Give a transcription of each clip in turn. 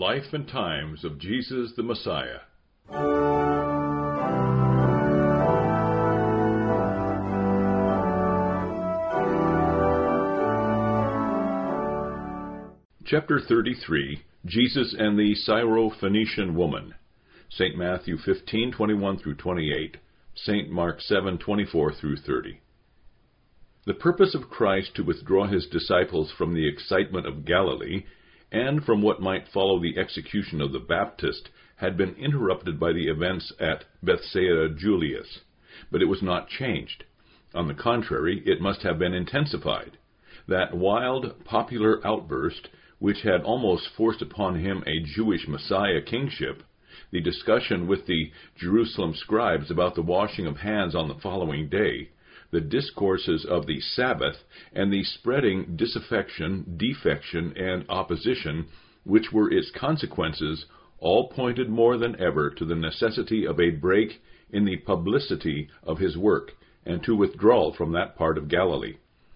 life and times of Jesus the Messiah. Chapter 33, Jesus and the Syrophoenician Woman. St. Matthew 15:21 through 28, St. Mark 7:24 through 30. The purpose of Christ to withdraw his disciples from the excitement of Galilee and from what might follow the execution of the Baptist had been interrupted by the events at Bethsaida Julias, but it was not changed. On the contrary, it must have been intensified. That wild, popular outburst, which had almost forced upon him a Jewish Messiah kingship, the discussion with the Jerusalem scribes about the washing of hands on the following day, the discourses of the Sabbath, and the spreading disaffection, defection, and opposition, which were its consequences, all pointed more than ever to the necessity of a break in the publicity of his work, and to withdrawal from that part of Galilee.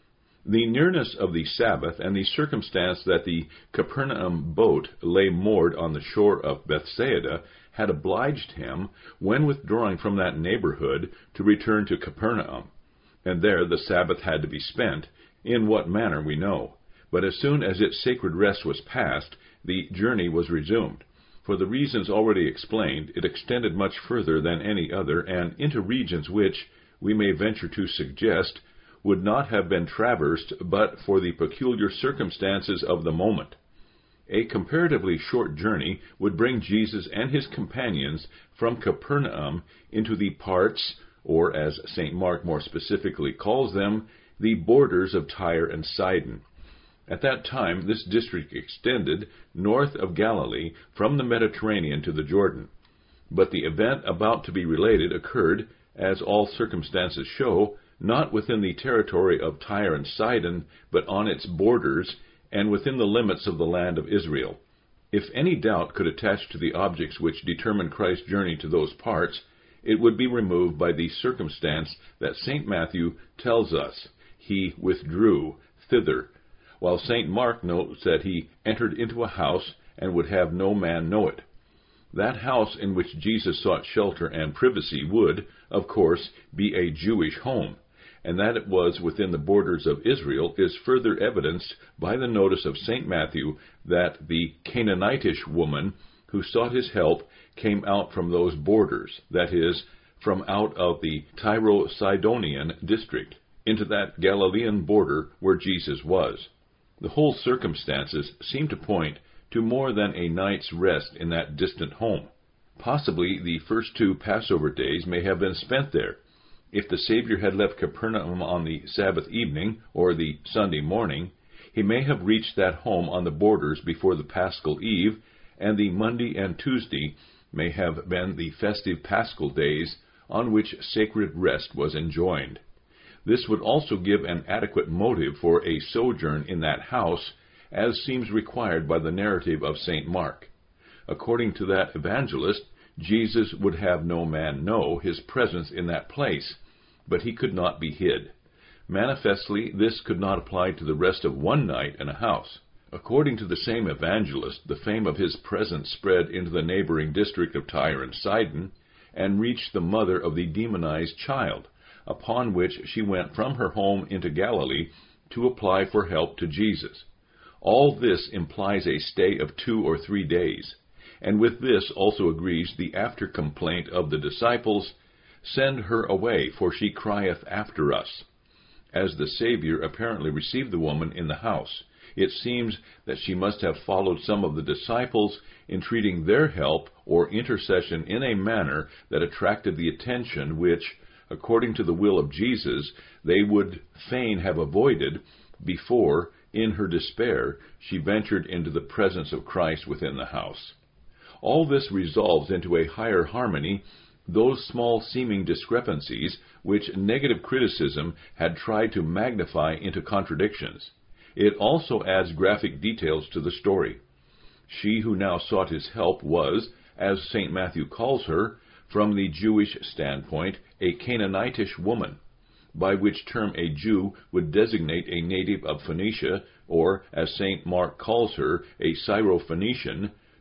The nearness of the Sabbath, and the circumstance that the Capernaum boat lay moored on the shore of Bethsaida, had obliged him, when withdrawing from that neighborhood, to return to Capernaum. And there the Sabbath had to be spent, in what manner we know. But as soon as its sacred rest was past, the journey was resumed. For the reasons already explained, it extended much further than any other, and into regions which, we may venture to suggest, would not have been traversed but for the peculiar circumstances of the moment. A comparatively short journey would bring Jesus and his companions from Capernaum into the parts, or as St. Mark more specifically calls them, the borders of Tyre and Sidon. At that time, this district extended north of Galilee from the Mediterranean to the Jordan. But the event about to be related occurred, as all circumstances show, not within the territory of Tyre and Sidon, but on its borders, and within the limits of the land of Israel. If any doubt could attach to the objects which determined Christ's journey to those parts, it would be removed by the circumstance that St. Matthew tells us he withdrew thither, while St. Mark notes that he entered into a house and would have no man know it. That house in which Jesus sought shelter and privacy would, of course, be a Jewish home, and that it was within the borders of Israel is further evidenced by the notice of St. Matthew that the Canaanitish woman who sought his help came out from those borders, that is, from out of the Tyro-Sidonian district, into that Galilean border where Jesus was. The whole circumstances seem to point to more than a night's rest in that distant home. Possibly the first 2 Passover days may have been spent there. If the Savior had left Capernaum on the Sabbath evening or the Sunday morning, he may have reached that home on the borders before the Paschal Eve, and the Monday and Tuesday may have been the festive Paschal days on which sacred rest was enjoined. This would also give an adequate motive for a sojourn in that house, as seems required by the narrative of St. Mark. According to that evangelist, Jesus would have no man know his presence in that place, but he could not be hid. Manifestly, this could not apply to the rest of one night in a house. According to the same evangelist, the fame of his presence spread into the neighboring district of Tyre and Sidon, and reached the mother of the demonized child, upon which she went from her home into Galilee to apply for help to Jesus. All this implies a stay of 2 or 3 days, and with this also agrees the after complaint of the disciples, "Send her away, for she crieth after us." As the Savior apparently received the woman in the house, it seems that she must have followed some of the disciples, entreating their help or intercession in a manner that attracted the attention which, according to the will of Jesus, they would fain have avoided before, in her despair, she ventured into the presence of Christ within the house. All this resolves into a higher harmony those small seeming discrepancies which negative criticism had tried to magnify into contradictions. It also adds graphic details to the story. She who now sought his help was, as St. Matthew calls her, from the Jewish standpoint, a Canaanitish woman, by which term a Jew would designate a native of Phoenicia, or, as St. Mark calls her, a Syrophoenician,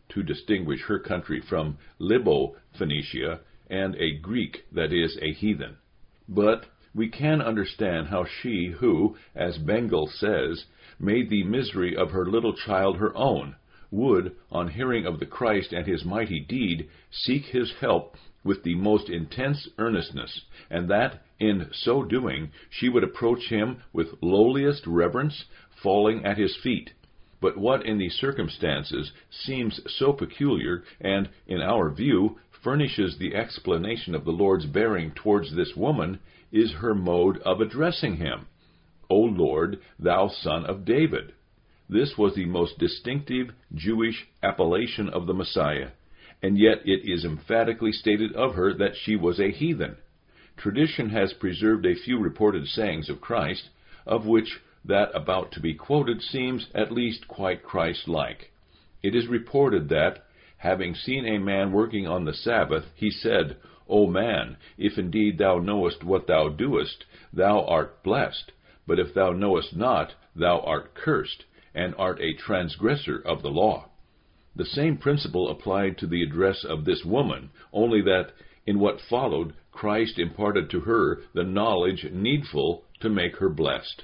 to distinguish her country from Libo-Phoenicia and a Greek, that is, a heathen. But we can understand how she who, as Bengel says, made the misery of her little child her own, would, on hearing of the Christ and his mighty deed, seek his help with the most intense earnestness, and that, in so doing, she would approach him with lowliest reverence, falling at his feet. But what in these circumstances seems so peculiar, and, in our view, furnishes the explanation of the Lord's bearing towards this woman, is her mode of addressing him. O Lord, thou Son of David. This was the most distinctive Jewish appellation of the Messiah, and yet it is emphatically stated of her that she was a heathen. Tradition has preserved a few reported sayings of Christ, of which that about to be quoted seems at least quite Christ-like. It is reported that, having seen a man working on the Sabbath, he said, O man, if indeed thou knowest what thou doest, thou art blessed, but if thou knowest not, thou art cursed, and art a transgressor of the law. The same principle applied to the address of this woman, only that, in what followed, Christ imparted to her the knowledge needful to make her blessed.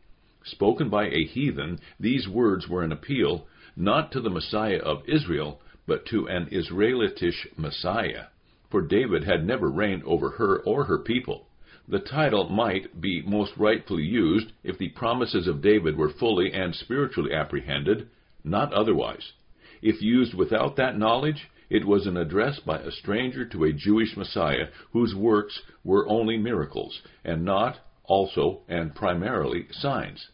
Spoken by a heathen, these words were an appeal, not to the Messiah of Israel, but to an Israelitish Messiah, for David had never reigned over her or her people. The title might be most rightfully used if the promises of David were fully and spiritually apprehended, not otherwise. If used without that knowledge, it was an address by a stranger to a Jewish Messiah whose works were only miracles, and not, also and primarily, signs.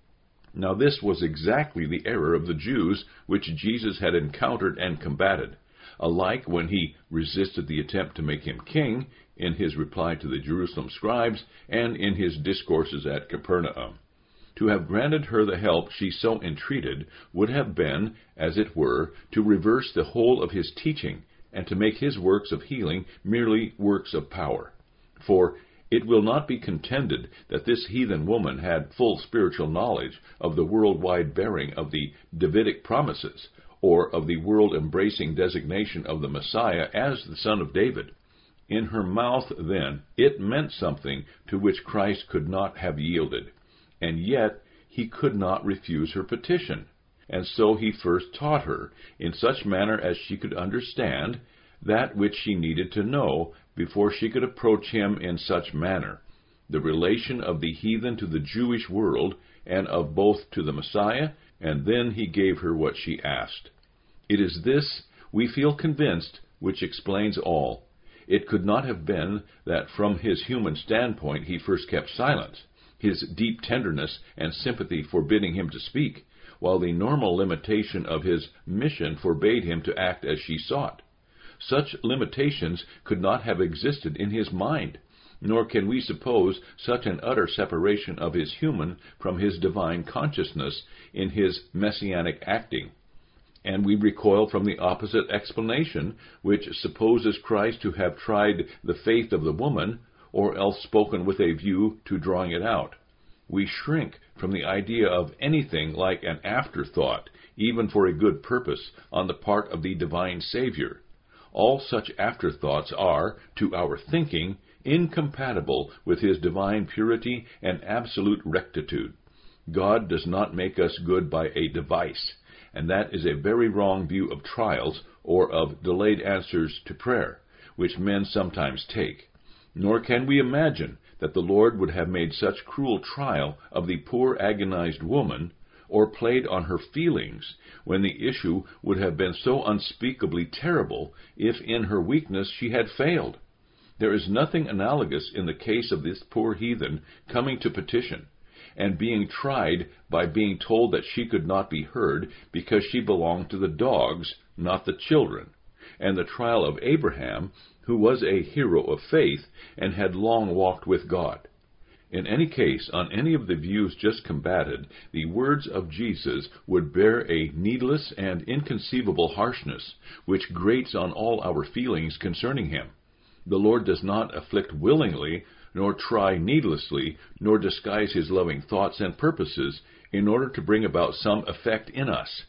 Now this was exactly the error of the Jews which Jesus had encountered and combated, alike when he resisted the attempt to make him king, in his reply to the Jerusalem scribes, and in his discourses at Capernaum. To have granted her the help she so entreated would have been, as it were, to reverse the whole of his teaching, and to make his works of healing merely works of power. For it will not be contended that this heathen woman had full spiritual knowledge of the worldwide bearing of the Davidic promises, or of the world-embracing designation of the Messiah as the Son of David. In her mouth, then, it meant something to which Christ could not have yielded, and yet he could not refuse her petition. And so he first taught her, in such manner as she could understand, that which she needed to know before she could approach him in such manner, the relation of the heathen to the Jewish world, and of both to the Messiah, and then he gave her what she asked. It is this, we feel convinced, which explains all. It could not have been that from his human standpoint he first kept silence, his deep tenderness and sympathy forbidding him to speak, while the normal limitation of his mission forbade him to act as she sought. Such limitations could not have existed in his mind, nor can we suppose such an utter separation of his human from his divine consciousness in his messianic acting. And we recoil from the opposite explanation, which supposes Christ to have tried the faith of the woman, or else spoken with a view to drawing it out. We shrink from the idea of anything like an afterthought, even for a good purpose, on the part of the divine Savior. All such afterthoughts are, to our thinking, incompatible with his divine purity and absolute rectitude. God does not make us good by a device, and that is a very wrong view of trials or of delayed answers to prayer, which men sometimes take. Nor can we imagine that the Lord would have made such cruel trial of the poor agonized woman, or played on her feelings, when the issue would have been so unspeakably terrible if in her weakness she had failed. There is nothing analogous in the case of this poor heathen coming to petition, and being tried by being told that she could not be heard because she belonged to the dogs, not the children, and the trial of Abraham, who was a hero of faith and had long walked with God. In any case, on any of the views just combated, the words of Jesus would bear a needless and inconceivable harshness, which grates on all our feelings concerning him. The Lord does not afflict willingly, nor try needlessly, nor disguise his loving thoughts and purposes in order to bring about some effect in us.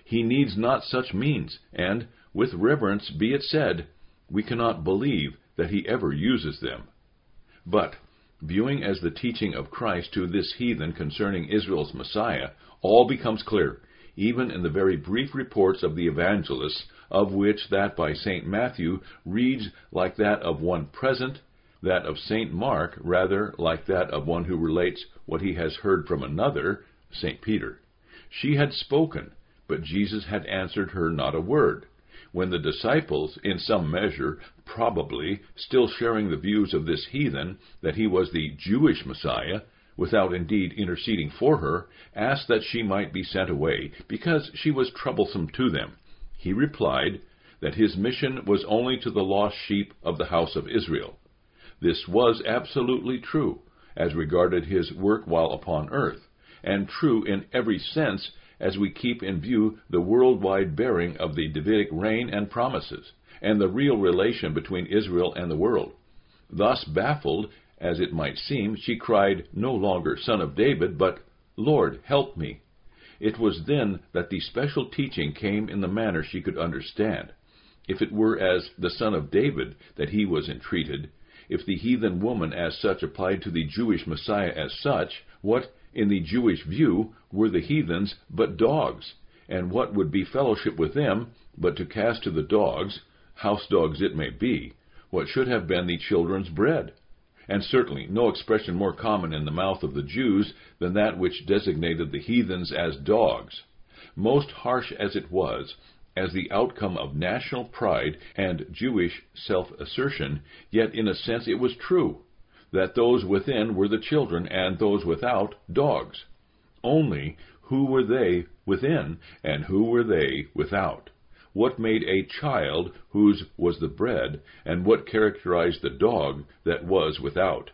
He needs not such means, and, with reverence be it said, we cannot believe that he ever uses them. But, viewing as the teaching of Christ to this heathen concerning Israel's Messiah, all becomes clear, even in the very brief reports of the evangelists, of which that by St. Matthew reads like that of one present, that of St. Mark rather like that of one who relates what he has heard from another, St. Peter. She had spoken, but Jesus had answered her not a word. When the disciples, in some measure, probably, still sharing the views of this heathen, that he was the Jewish Messiah, without indeed interceding for her, asked that she might be sent away, because she was troublesome to them, he replied that his mission was only to the lost sheep of the house of Israel. This was absolutely true, as regarded his work while upon earth, and true in every sense as we keep in view the worldwide bearing of the Davidic reign and promises, and the real relation between Israel and the world. Thus baffled, as it might seem, she cried no longer, Son of David, but, Lord, help me. It was then that the special teaching came in the manner she could understand. If it were as the Son of David that he was entreated, if the heathen woman as such applied to the Jewish Messiah as such, what, in the Jewish view, were the heathens but dogs? And what would be fellowship with them but to cast to the dogs, house dogs it may be, what should have been the children's bread? And certainly no expression more common in the mouth of the Jews than that which designated the heathens as dogs. Most harsh as it was, as the outcome of national pride and Jewish self-assertion, yet in a sense it was true, that those within were the children and those without dogs. Only, who were they within and who were they without? What made a child whose was the bread, and what characterized the dog that was without?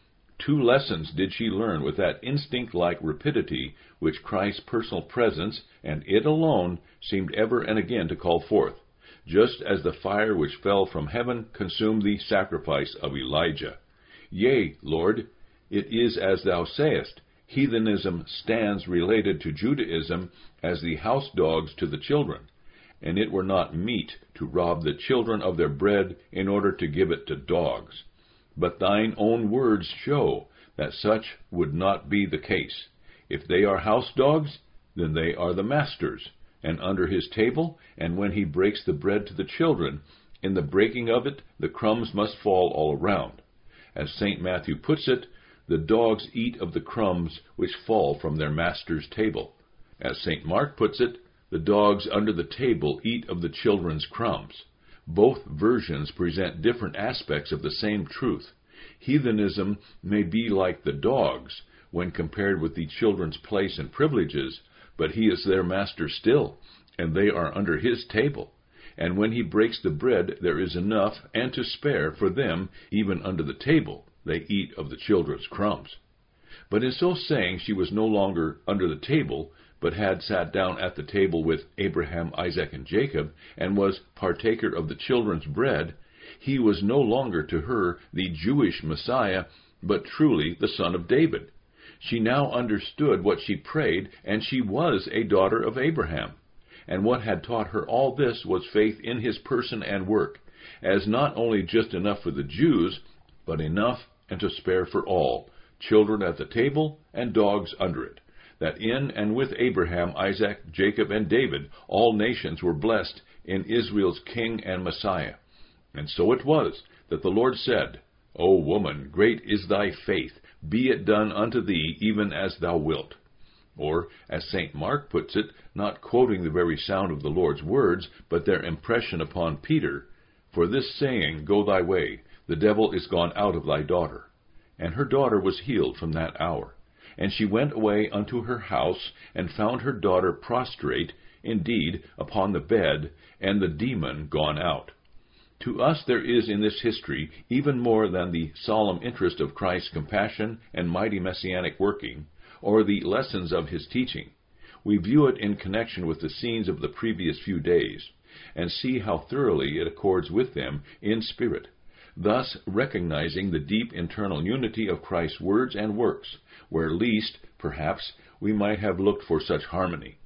2 lessons did she learn with that instinct-like rapidity which Christ's personal presence, and it alone, seemed ever and again to call forth, just as the fire which fell from heaven consumed the sacrifice of Elijah. Yea, Lord, it is as thou sayest. Heathenism stands related to Judaism as the house dogs to the children, and it were not meet to rob the children of their bread in order to give it to dogs. But thine own words show that such would not be the case. If they are house dogs, then they are the master's, and under his table, and when he breaks the bread to the children, in the breaking of it the crumbs must fall all around. As St. Matthew puts it, the dogs eat of the crumbs which fall from their master's table. As St. Mark puts it, the dogs under the table eat of the children's crumbs. Both versions present different aspects of the same truth. Heathenism may be like the dogs when compared with the children's place and privileges, but he is their master still, and they are under his table. And when he breaks the bread, there is enough and to spare for them, even under the table. They eat of the children's crumbs. But in so saying, she was no longer under the table, but had sat down at the table with Abraham, Isaac, and Jacob, and was partaker of the children's bread. He was no longer to her the Jewish Messiah, but truly the Son of David. She now understood what she prayed, and she was a daughter of Abraham. And what had taught her all this was faith in his person and work, as not only just enough for the Jews, but enough and to spare for all, children at the table and dogs under it, that in and with Abraham, Isaac, Jacob, and David, all nations were blessed in Israel's King and Messiah. And so it was that the Lord said, O woman, great is thy faith, be it done unto thee even as thou wilt. Or, as St. Mark puts it, not quoting the very sound of the Lord's words, but their impression upon Peter, for this saying, Go thy way, the devil is gone out of thy daughter. And her daughter was healed from that hour. And she went away unto her house, and found her daughter prostrate, indeed, upon the bed, and the demon gone out. To us there is in this history, even more than the solemn interest of Christ's compassion and mighty messianic working, or the lessons of his teaching. We view it in connection with the scenes of the previous few days, and see how thoroughly it accords with them in spirit, thus recognizing the deep internal unity of Christ's words and works, where least, perhaps, we might have looked for such harmony.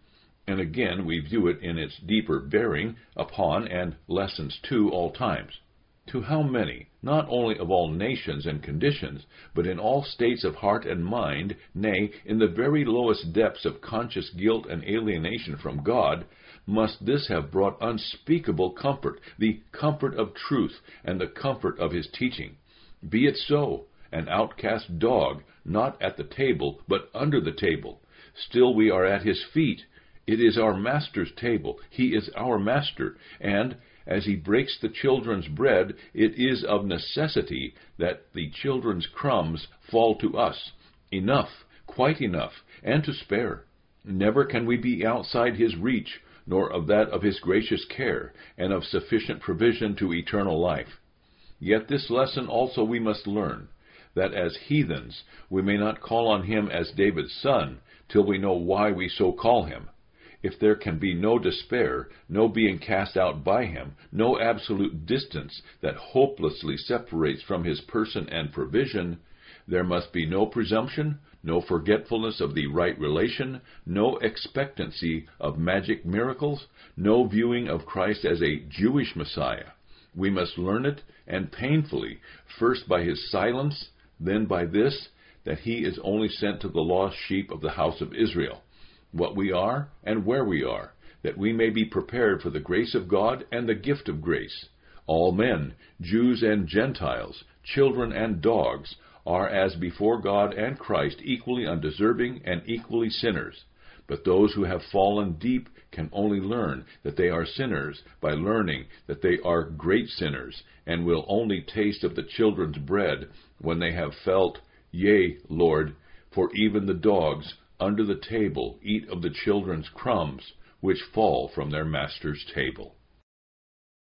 And again we view it in its deeper bearing upon, and lessons to, all times. To how many, not only of all nations and conditions, but in all states of heart and mind, nay, in the very lowest depths of conscious guilt and alienation from God, must this have brought unspeakable comfort, the comfort of truth and the comfort of his teaching. Be it so, an outcast dog, not at the table, but under the table. Still we are at his feet. It is our Master's table. He is our Master, and as he breaks the children's bread, it is of necessity that the children's crumbs fall to us. Enough, quite enough, and to spare. Never can we be outside his reach, nor of that of his gracious care, and of sufficient provision to eternal life. Yet this lesson also we must learn, that as heathens we may not call on him as David's son, till we know why we so call him. If there can be no despair, no being cast out by him, no absolute distance that hopelessly separates from his person and provision, there must be no presumption, no forgetfulness of the right relation, no expectancy of magic miracles, no viewing of Christ as a Jewish Messiah. We must learn it, and painfully, first by his silence, then by this, that he is only sent to the lost sheep of the house of Israel. What we are and where we are, that we may be prepared for the grace of God and the gift of grace. All men, Jews and Gentiles, children and dogs, are as before God and Christ equally undeserving and equally sinners. But those who have fallen deep can only learn that they are sinners by learning that they are great sinners, and will only taste of the children's bread when they have felt, Yea, Lord, for even the dogs under the table eat of the children's crumbs, which fall from their master's table.